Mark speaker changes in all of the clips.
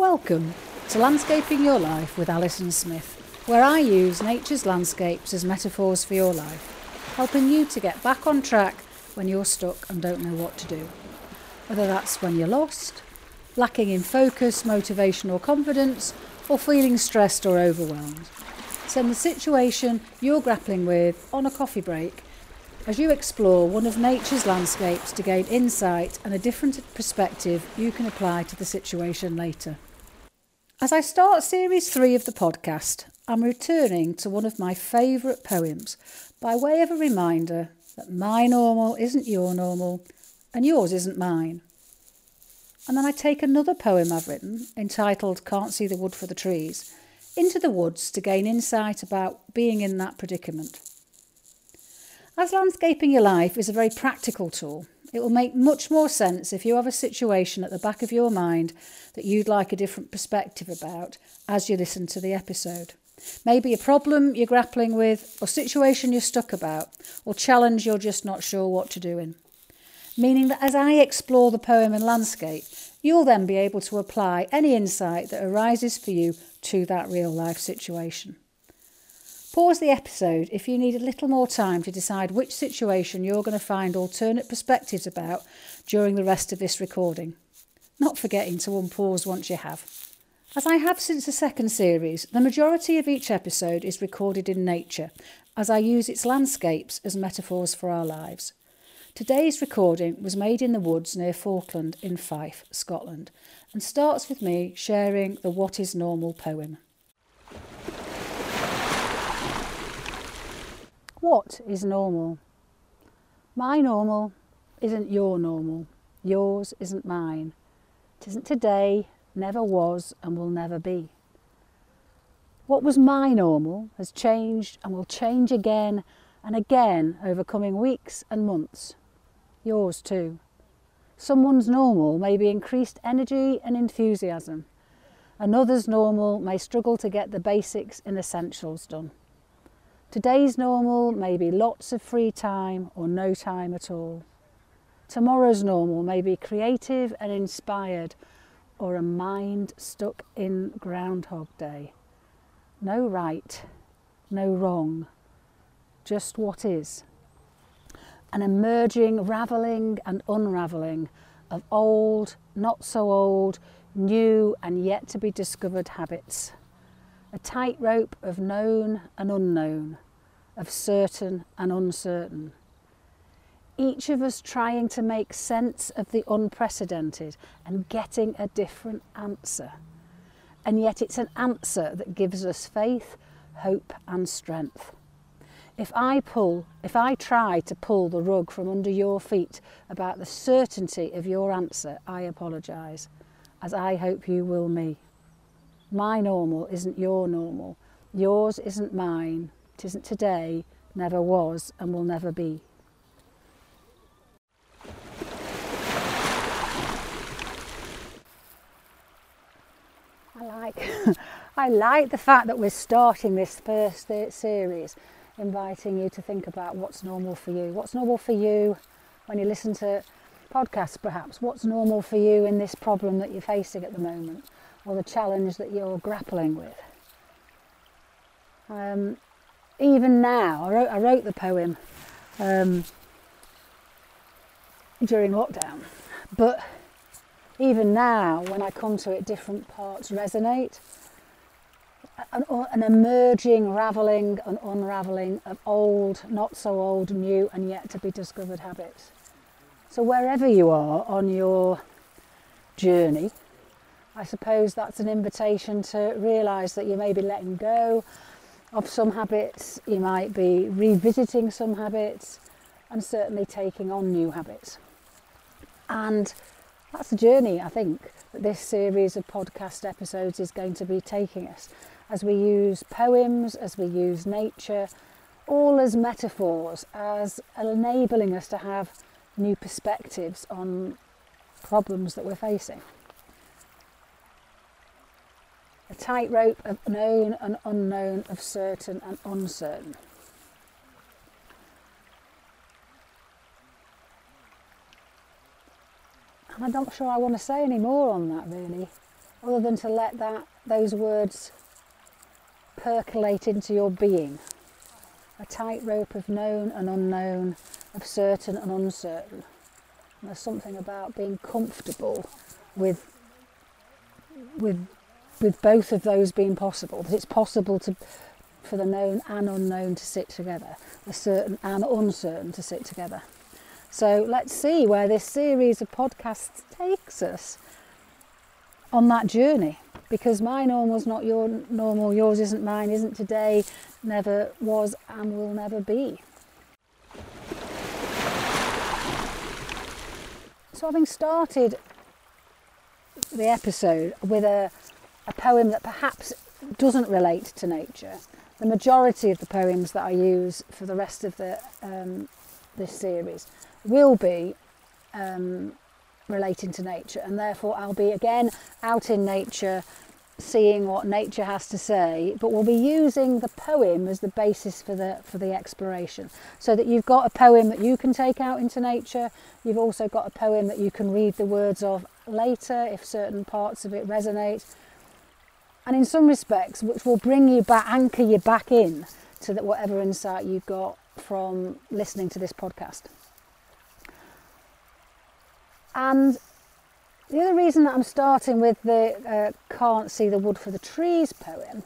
Speaker 1: Welcome to Landscaping Your Life with Alison Smith, where I use nature's landscapes as metaphors for your life, helping you to get back on track when you're stuck and don't know what to do. Whether that's when you're lost, lacking in focus, motivation or confidence, or feeling stressed or overwhelmed. Send the situation you're grappling with on a coffee break as you explore one of nature's landscapes to gain insight and a different perspective you can apply to the situation later. As I start Series 3 of the podcast, I'm returning to one of my favourite poems by way of a reminder that my normal isn't your normal and yours isn't mine. And then I take another poem I've written, entitled Can't See the Wood for the Trees, into the woods to gain insight about being in that predicament. As Landscaping Your Life is a very practical tool, it will make much more sense if you have a situation at the back of your mind that you'd like a different perspective about as you listen to the episode. Maybe a problem you're grappling with, or situation you're stuck about, or challenge you're just not sure what to do in. Meaning that as I explore the poem and landscape, you'll then be able to apply any insight that arises for you to that real life situation. Pause the episode if you need a little more time to decide which situation you're going to find alternate perspectives about during the rest of this recording. Not forgetting to unpause once you have. As I have since the second series, the majority of each episode is recorded in nature, as I use its landscapes as metaphors for our lives. Today's recording was made in the woods near Falkland in Fife, Scotland, and starts with me sharing the What is Normal poem. What is normal? My normal isn't your normal. Yours isn't mine. It isn't today, never was and will never be. What was my normal has changed and will change again and again over coming weeks and months. Yours too. Someone's normal may be increased energy and enthusiasm. Another's normal may struggle to get the basics and essentials done. Today's normal may be lots of free time or no time at all. Tomorrow's normal may be creative and inspired, or a mind stuck in Groundhog Day. No right, no wrong, just what is. An emerging, ravelling and unravelling of old, not so old, new and yet to be discovered habits. A tightrope of known and unknown, of certain and uncertain. Each of us trying to make sense of the unprecedented and getting a different answer. And yet it's an answer that gives us faith, hope and strength. If I try to pull the rug from under your feet about the certainty of your answer, I apologise, as I hope you will me. My normal isn't your normal. Yours isn't mine. It isn't today, never was and will never be. I like the fact that we're starting this first series, inviting you to think about what's normal for you. What's normal for you when you listen to podcasts perhaps? What's normal for you in this problem that you're facing at the moment, or the challenge that you're grappling with? Even now, I wrote the poem during lockdown, but even now when I come to it, different parts resonate. An emerging ravelling and unravelling of old, not so old, new and yet to be discovered habits. So wherever you are on your journey, I suppose that's an invitation to realise that you may be letting go of some habits, you might be revisiting some habits and certainly taking on new habits. And that's the journey, I think, that this series of podcast episodes is going to be taking us, as we use poems, as we use nature, all as metaphors, as enabling us to have new perspectives on problems that we're facing. A tightrope of known and unknown, of certain and uncertain. And I'm not sure I want to say any more on that, really. other than to let those words percolate into your being. A tightrope of known and unknown, of certain and uncertain. And there's something about being comfortable with both of those being possible. That it's possible for the known and unknown to sit together, the certain and uncertain to sit together. So let's see where this series of podcasts takes us on that journey, because my normal's not your normal, yours isn't mine, isn't today, never was and will never be. So having started the episode with a poem that perhaps doesn't relate to nature, the majority of the poems that I use for the rest of this series will be relating to nature, and therefore I'll be again out in nature, seeing what nature has to say, but we'll be using the poem as the basis for the exploration, so that you've got a poem that you can take out into nature. You've also got a poem that you can read the words of later if certain parts of it resonate, and in some respects which will bring you back, anchor you back in to whatever insight you've got from listening to this podcast. And the other reason that I'm starting with the Can't See the Wood for the Trees poem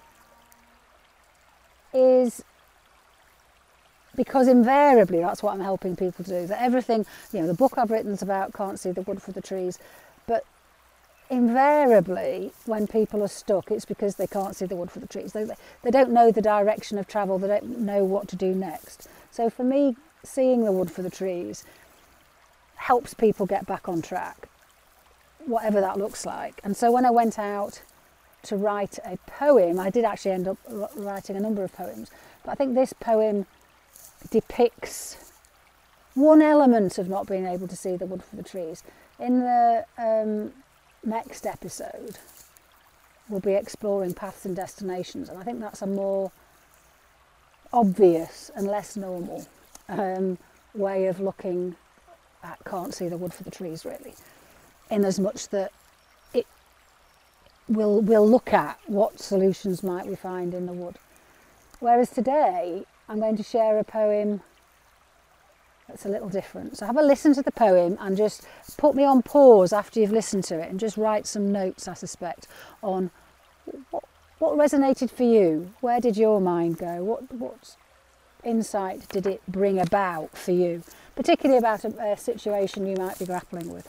Speaker 1: is because invariably that's what I'm helping people do. That everything, the book I've written is about can't see the wood for the trees, but invariably when people are stuck, it's because they can't see the wood for the trees. They don't know the direction of travel, they don't know what to do next. So for me, seeing the wood for the trees helps people get back on track, whatever that looks like. And so when I went out to write a poem, I did actually end up writing a number of poems, but I think this poem depicts one element of not being able to see the wood for the trees. In the next episode, we'll be exploring paths and destinations, and I think that's a more obvious and less normal way of looking at can't see the wood for the trees, really, in as much that it we'll look at what solutions might we find in the wood. Whereas today I'm going to share a poem that's a little different. So have a listen to the poem and just put me on pause after you've listened to it and just write some notes, I suspect, on what resonated for you. Where did your mind go? What insight did it bring about for you, particularly about a situation you might be grappling with.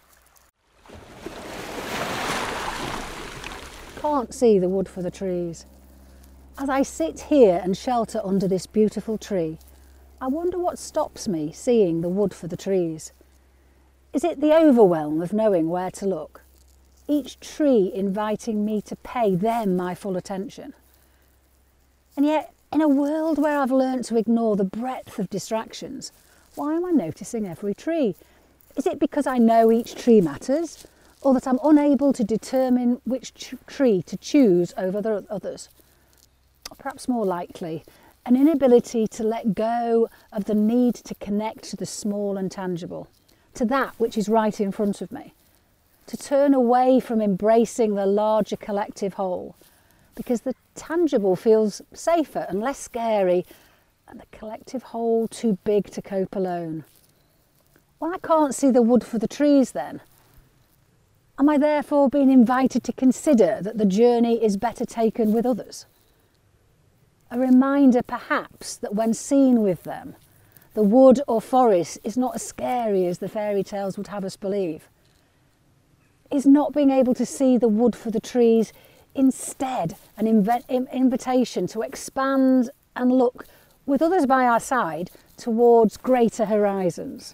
Speaker 1: Can't see the wood for the trees. As I sit here and shelter under this beautiful tree, I wonder what stops me seeing the wood for the trees. Is it the overwhelm of knowing where to look? Each tree inviting me to pay them my full attention. And yet, in a world where I've learnt to ignore the breadth of distractions, why am I noticing every tree? Is it because I know each tree matters, or that I'm unable to determine which tree to choose over the others? Or perhaps more likely, an inability to let go of the need to connect to the small and tangible, to that which is right in front of me, to turn away from embracing the larger collective whole, because the tangible feels safer and less scary, and the collective whole too big to cope alone. Well, I can't see the wood for the trees then. Am I therefore being invited to consider that the journey is better taken with others? A reminder perhaps that when seen with them, the wood or forest is not as scary as the fairy tales would have us believe. Is not being able to see the wood for the trees instead an invitation to expand and look with others by our side towards greater horizons?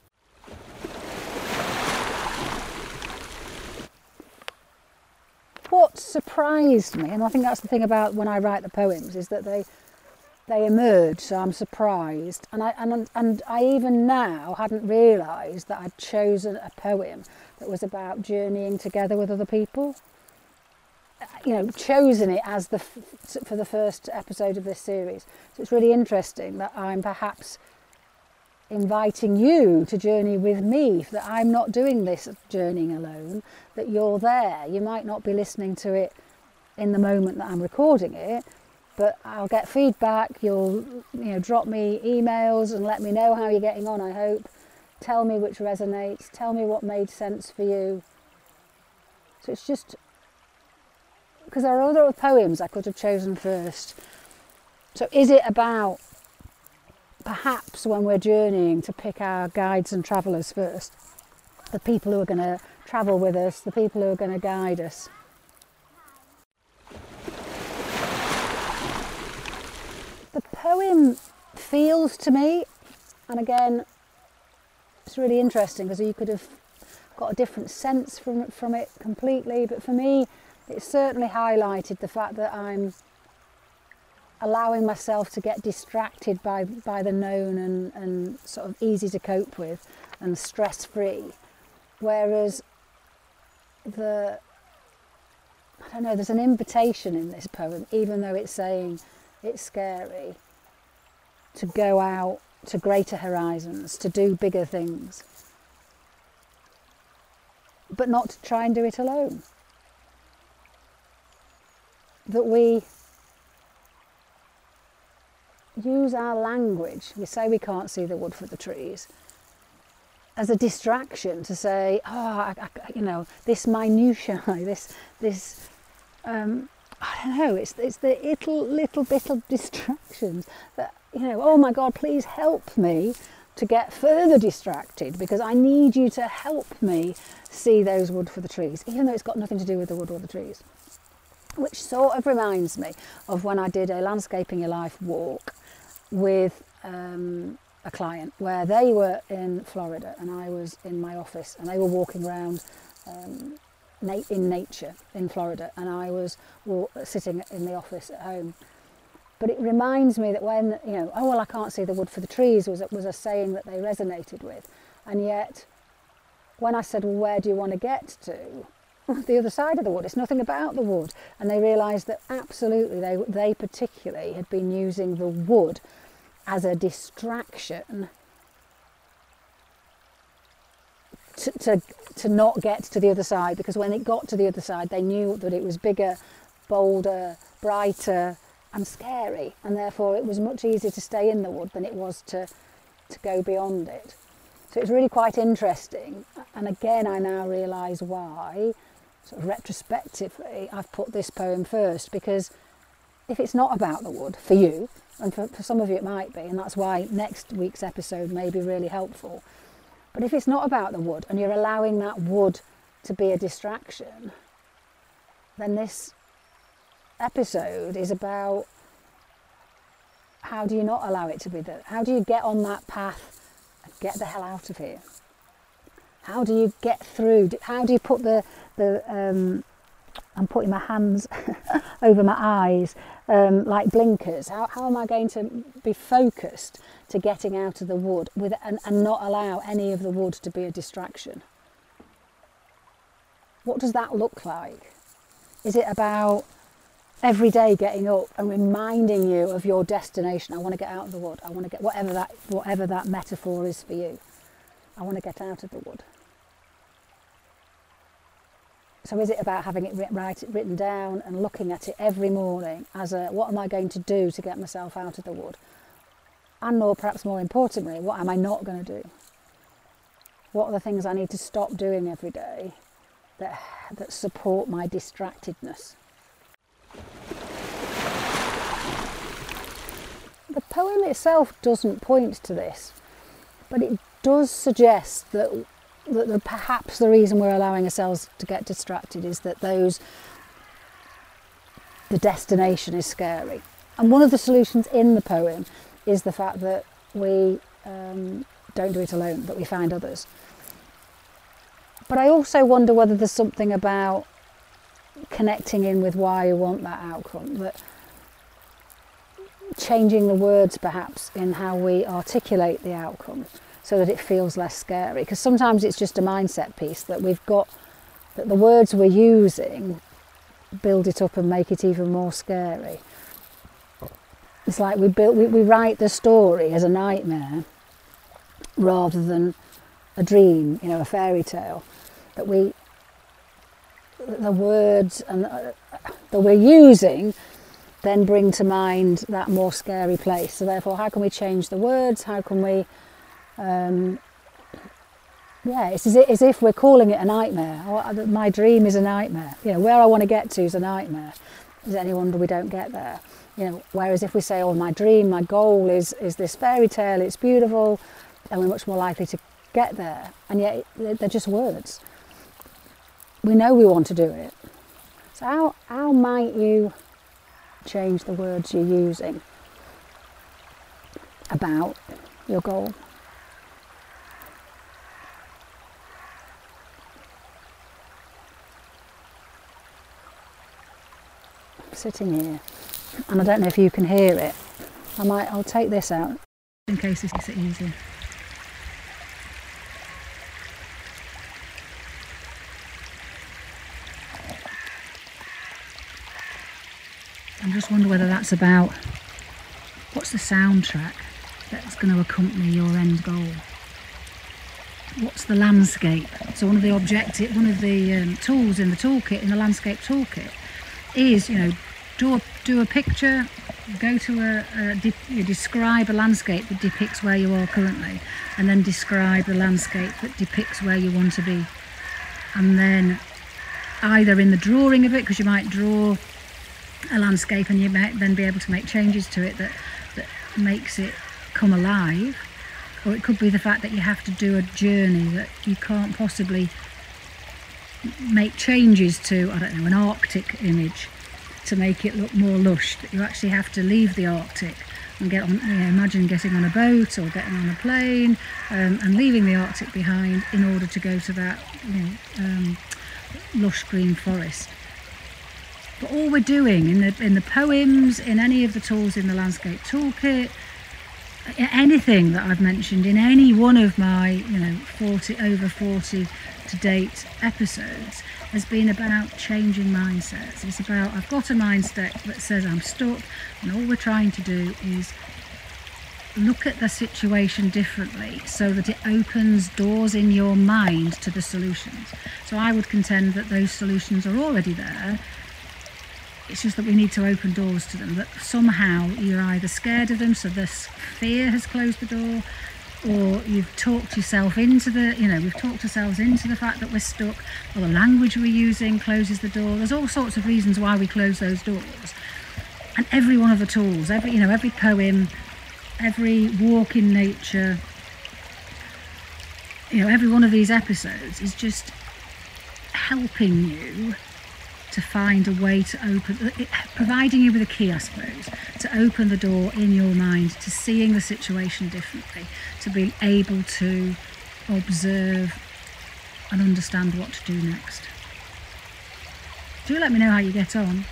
Speaker 1: What surprised me, and I think that's the thing about when I write the poems, is that they emerge, so I'm surprised. And I even now hadn't realised that I'd chosen a poem that was about journeying together with other people. Chosen it as for the first episode of this series. So it's really interesting that I'm perhaps inviting you to journey with me, that I'm not doing this journeying alone, that you're there. You might not be listening to it in the moment that I'm recording it, but I'll get feedback. You'll drop me emails and let me know how you're getting on, I hope. Tell me which resonates, tell me what made sense for you. So it's just, because there are other poems I could have chosen first. So is it about, perhaps when we're journeying, to pick our guides and travellers first? The people who are going to travel with us, the people who are going to guide us. The poem feels to me, and again, it's really interesting because you could have got a different sense from it completely, but for me it certainly highlighted the fact that I'm allowing myself to get distracted by the known and sort of easy to cope with and stress-free, whereas there's an invitation in this poem, even though it's saying it's scary, to go out to greater horizons, to do bigger things, but not to try and do it alone. That we use our language, we say we can't see the wood for the trees, as a distraction to say, this minutiae, this I don't know, it's the little bit of distractions that, oh my God, please help me to get further distracted, because I need you to help me see those wood for the trees, even though it's got nothing to do with the wood or the trees. Which sort of reminds me of when I did a Landscaping Your Life walk with a client, where they were in Florida and I was in my office, and they were walking around in nature in Florida, and I was sitting in the office at home. But it reminds me that when, I can't see the wood for the trees was a saying that they resonated with. And yet, when I said, well, where do you want to get to? The other side of the wood, it's nothing about the wood. And they realised that absolutely they particularly had been using the wood as a distraction to not get to the other side, because when it got to the other side they knew that it was bigger, bolder, brighter and scary, and therefore it was much easier to stay in the wood than it was to go beyond it. So it's really quite interesting, and again I now realise why, sort of retrospectively, I've put this poem first, because if it's not about the wood for you, and for some of you it might be, and that's why next week's episode may be really helpful, but if it's not about the wood and you're allowing that wood to be a distraction, then this episode is about how do you not allow it to be that? How do you get on that path and get the hell out of here? How do you get through? How do you put I'm putting my hands over my eyes like blinkers. How am I going to be focused to getting out of the wood and not allow any of the wood to be a distraction? What does that look like? Is it about every day getting up and reminding you of your destination? I want to get out of the wood. I want to get whatever that metaphor is for you. I want to get out of the wood. So is it about having it written down and looking at it every morning as what am I going to do to get myself out of the wood? And perhaps more importantly, what am I not going to do? What are the things I need to stop doing every day that support my distractedness? The poem itself doesn't point to this, but it does suggest that perhaps the reason we're allowing ourselves to get distracted is that the destination is scary. And one of the solutions in the poem is the fact that we don't do it alone, that we find others. But I also wonder whether there's something about connecting in with why you want that outcome, that changing the words perhaps in how we articulate the outcome so that it feels less scary, because sometimes it's just a mindset piece that we've got, that the words we're using build it up and make it even more scary. It's like we write the story as a nightmare, rather than a dream, you know, a fairy tale, that the words and that we're using then bring to mind that more scary place. So therefore, how can we change the words? How can we, it's as if we're calling it a nightmare. My dream is a nightmare. You know, where I want to get to is a nightmare. Is it any wonder we don't get there? You know, whereas if we say, oh, my dream, my goal is this fairy tale, it's beautiful, then we're much more likely to get there. And yet they're just words. We know we want to do it. So how might you change the words you're using about your goal? I'm sitting here, and I don't know if you can hear it. I'll take this out in case this makes it easier. I just wonder whether that's about what's the soundtrack that's going to accompany your end goal. What's the landscape? So one of the tools in the toolkit, in the landscape toolkit, is, you know, do a picture, go to describe a landscape that depicts where you are currently, and then describe the landscape that depicts where you want to be. And then either in the drawing of it, because you might draw a landscape and you might then be able to make changes to it that makes it come alive, or it could be the fact that you have to do a journey that you can't possibly make changes to, I don't know, an Arctic image to make it look more lush, that you actually have to leave the Arctic and get on, you know, imagine getting on a boat or getting on a plane and leaving the Arctic behind in order to go to that, you know, lush green forest. But all we're doing in the poems, in any of the tools in the landscape toolkit, anything that I've mentioned in any one of my, you know, over 40 to date episodes, has been about changing mindsets. It's about, I've got a mindset that says I'm stuck, and all we're trying to do is look at the situation differently so that it opens doors in your mind to the solutions. So I would contend that those solutions are already there. It's just that we need to open doors to them, that somehow you're either scared of them, so this fear has closed the door, or you've talked yourself into we've talked ourselves into the fact that we're stuck, or the language we're using closes the door. There's all sorts of reasons why we close those doors. And every one of the tools, every poem, every walk in nature, every one of these episodes is just helping you to find a way to open, providing you with a key, I suppose, to open the door in your mind to seeing the situation differently, to be able to observe and understand what to do next. Do let me know how you get on.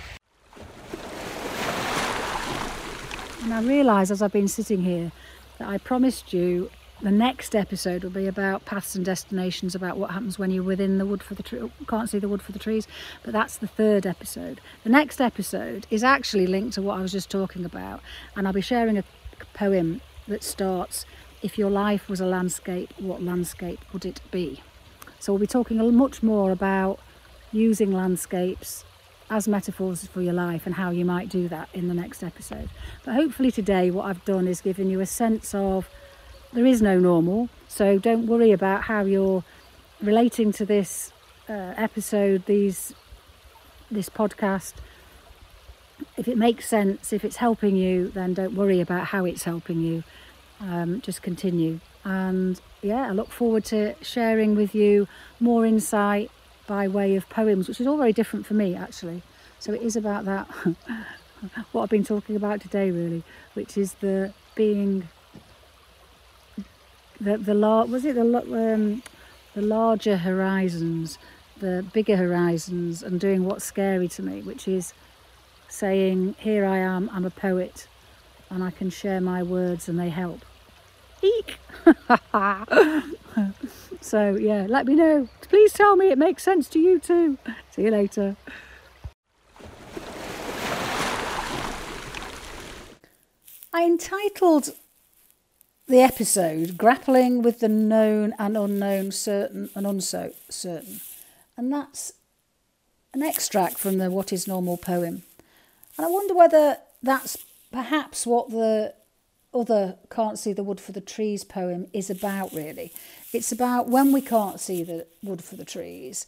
Speaker 1: And I realise as I've been sitting here that I promised you the next episode will be about paths and destinations, about what happens when you're within the wood for the tree, can't see the wood for the trees, but that's the third episode. The next episode is actually linked to what I was just talking about, and I'll be sharing a poem that starts, if your life was a landscape, what landscape would it be? So we'll be talking much more about using landscapes as metaphors for your life and how you might do that in the next episode. But hopefully today what I've done is given you a sense of there is no normal, so don't worry about how you're relating to this episode, this podcast. If it makes sense, if it's helping you, then don't worry about how it's helping you. Just continue. And yeah, I look forward to sharing with you more insight by way of poems, which is all very different for me, actually. So it is about that, what I've been talking about today, really, which is the being... The larger horizons, the bigger horizons, and doing what's scary to me, which is saying, here I am, I'm a poet, and I can share my words and they help. Eek! So yeah, let me know. Please tell me it makes sense to you too. See you later. I entitled the episode, Grappling with the Known and Unknown, Certain and Uncertain. And that's an extract from the What is Normal poem. And I wonder whether that's perhaps what the other Can't See the Wood for the Trees poem is about, really. It's about when we can't see the wood for the trees,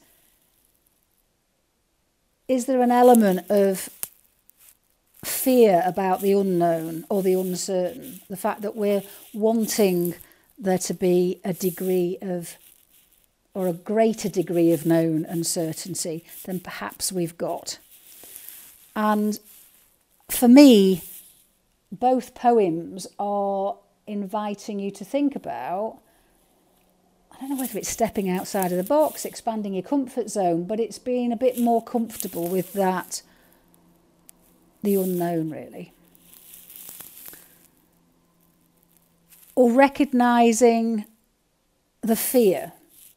Speaker 1: is there an element of fear about the unknown or the uncertain? The fact that we're wanting there to be a degree of, or a greater degree of known uncertainty than perhaps we've got. And for me, both poems are inviting you to think about, I don't know whether it's stepping outside of the box, expanding your comfort zone, but it's being a bit more comfortable with that, the unknown, really. Or recognising the fear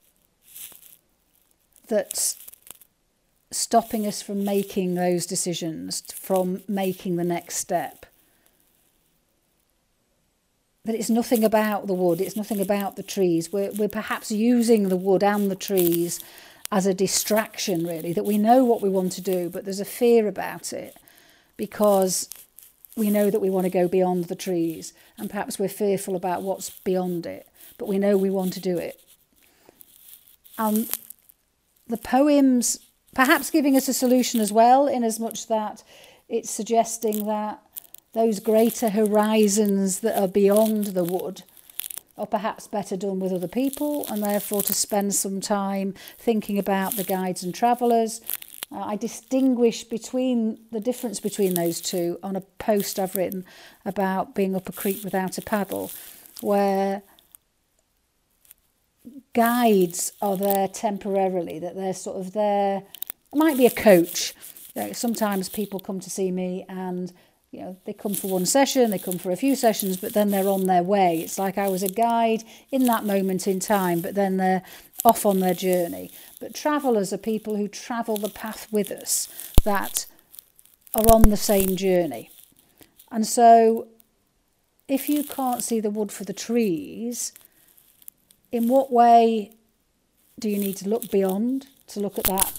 Speaker 1: that's stopping us from making those decisions, from making the next step. That it's nothing about the wood, it's nothing about the trees. We're perhaps using the wood and the trees as a distraction, really, that we know what we want to do, but there's a fear about it because we know that we want to go beyond the trees, and perhaps we're fearful about what's beyond it, but we know we want to do it. And the poems perhaps giving us a solution as well, in as much that it's suggesting that those greater horizons that are beyond the wood are perhaps better done with other people, and therefore to spend some time thinking about the guides and travellers. I distinguish between the difference between those two on a post I've written about being up a creek without a paddle, where guides are there temporarily, that they're sort of there. It might be a coach. Sometimes people come to see me and they come for one session, they come for a few sessions, but then they're on their way. It's like I was a guide in that moment in time, but then they're off on their journey. But travellers are people who travel the path with us, that are on the same journey. And so if you can't see the wood for the trees, in what way do you need to look beyond, to look at that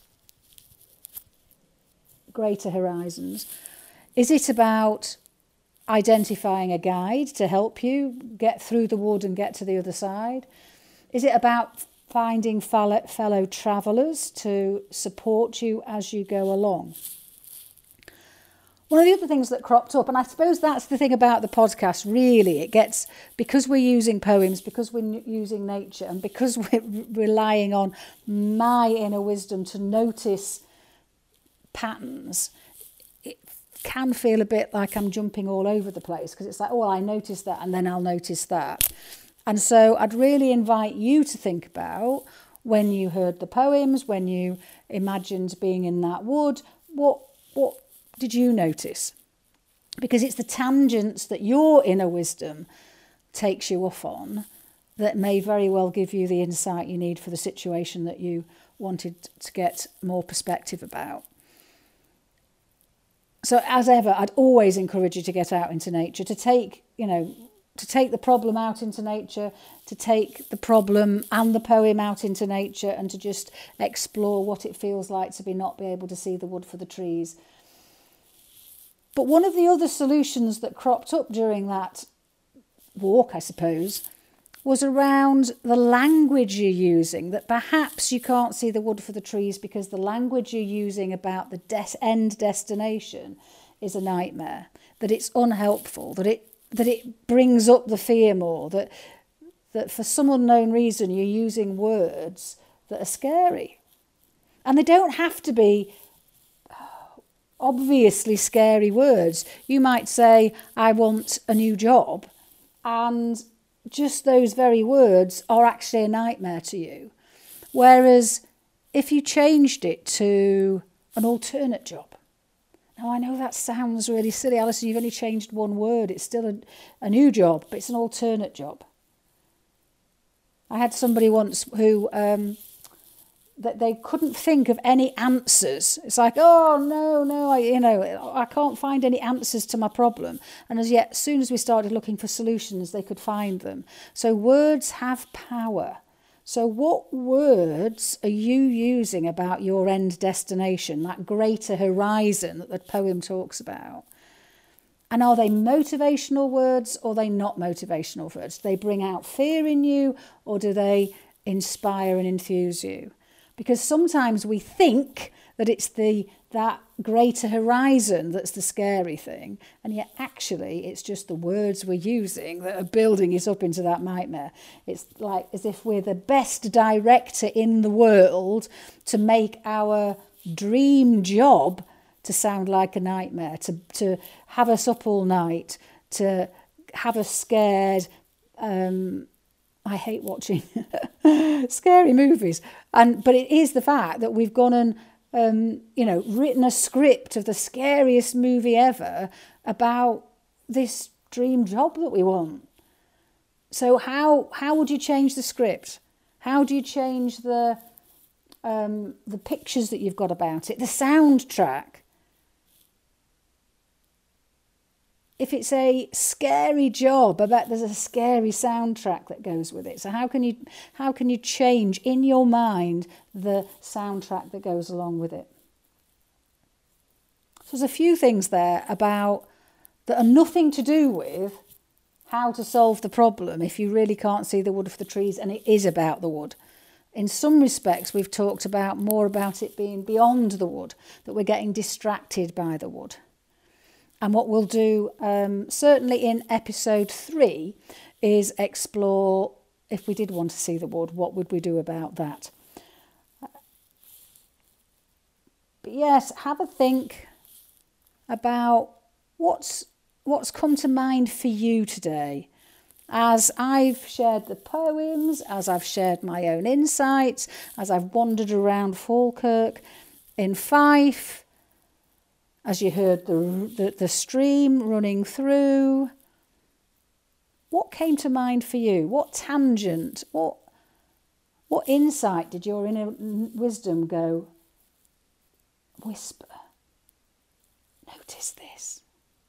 Speaker 1: greater horizons? Is it about identifying a guide to help you get through the wood and get to the other side? Is it about finding fellow travellers to support you as you go along? One of the other things that cropped up, and I suppose that's the thing about the podcast, really, it gets, because we're using poems, because we're using nature, and because we're relying on my inner wisdom to notice patterns, can feel a bit like I'm jumping all over the place, because it's like, oh, well, I noticed that and then I'll notice that. And so I'd really invite you to think about, when you heard the poems, when you imagined being in that wood, what did you notice? Because it's the tangents that your inner wisdom takes you off on that may very well give you the insight you need for the situation that you wanted to get more perspective about. So as ever, I'd always encourage you to get out into nature, to take the problem out into nature, to take the problem and the poem out into nature, and to just explore what it feels like to not be able to see the wood for the trees. But one of the other solutions that cropped up during that walk, I suppose, was around the language you're using, that perhaps you can't see the wood for the trees because the language you're using about the end destination is a nightmare, that it's unhelpful, that it brings up the fear more, that for some unknown reason you're using words that are scary. And they don't have to be obviously scary words. You might say, I want a new job, and just those very words are actually a nightmare to you. Whereas if you changed it to an alternate job. Now, I know that sounds really silly, Alison, you've only changed one word. It's still a new job, but it's an alternate job. I had somebody once who that they couldn't think of any answers. It's like, oh, no, I can't find any answers to my problem. And as soon as we started looking for solutions, they could find them. So words have power. So what words are you using about your end destination, that greater horizon that the poem talks about? And are they motivational words or are they not motivational words? Do they bring out fear in you or do they inspire and enthuse you? Because sometimes we think that it's that greater horizon that's the scary thing, and yet actually it's just the words we're using that are building it up into that nightmare. It's like as if we're the best director in the world to make our dream job to sound like a nightmare, to have us up all night, to have us scared. I hate watching scary movies, but it is the fact that we've gone and written a script of the scariest movie ever about this dream job that we want. So how would you change the script? How do you change the pictures that you've got about it, the soundtrack? If it's a scary job, I bet there's a scary soundtrack that goes with it. So how can you change in your mind the soundtrack that goes along with it? So there's a few things there about that are nothing to do with how to solve the problem if you really can't see the wood for the trees, and it is about the wood. In some respects, we've talked about more about it being beyond the wood, that we're getting distracted by the wood. And what we'll do, certainly in episode 3, is explore, if we did want to see the wood, what would we do about that? But yes, have a think about what's come to mind for you today. As I've shared the poems, as I've shared my own insights, as I've wandered around Falkirk in Fife, as you heard the stream running through, what came to mind for you? What tangent, what insight did your inner wisdom go, whisper, notice this?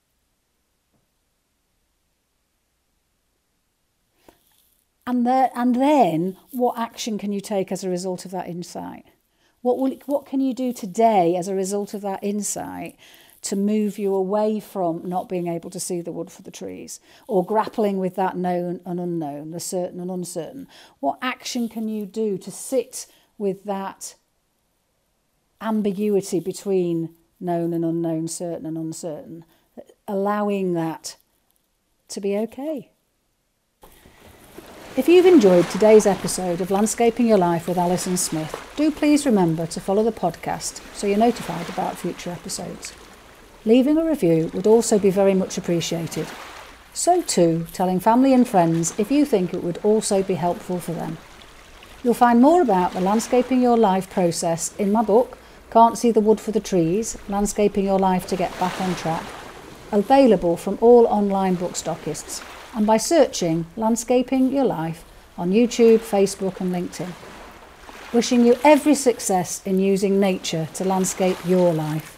Speaker 1: And then what action can you take as a result of that insight? What can you do today as a result of that insight to move you away from not being able to see the wood for the trees, or grappling with that known and unknown, the certain and uncertain? What action can you do to sit with that ambiguity between known and unknown, certain and uncertain, allowing that to be okay? If you've enjoyed today's episode of Landscaping Your Life with Alison Smith, do please remember to follow the podcast so you're notified about future episodes. Leaving a review would also be very much appreciated. So too, telling family and friends if you think it would also be helpful for them. You'll find more about the Landscaping Your Life process in my book, Can't See the Wood for the Trees, Landscaping Your Life to Get Back on Track, available from all online bookstockists, and by searching Landscaping Your Life on YouTube, Facebook and LinkedIn. Wishing you every success in using nature to landscape your life.